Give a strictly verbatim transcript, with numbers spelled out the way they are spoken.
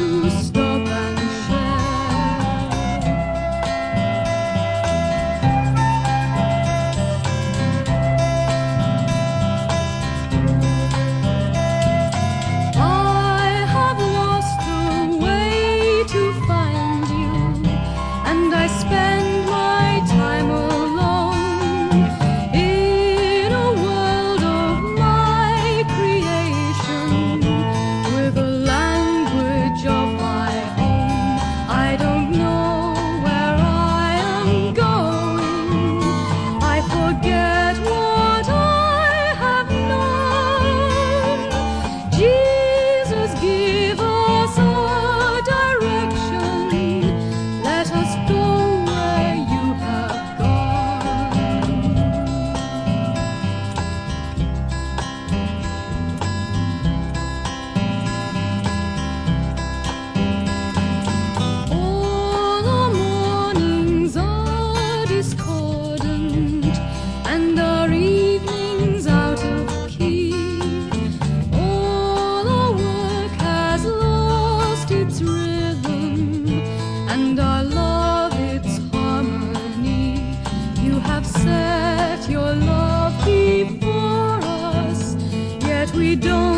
to stop and spend my time alone in a world of my creation, with a language of my own. I don't know where I am going. I forget what I have known. Jesus, give us a direction. Let us go. And our evenings out of key. All our work has lost its rhythm, and our love its harmony. You have set your love before us, yet we don't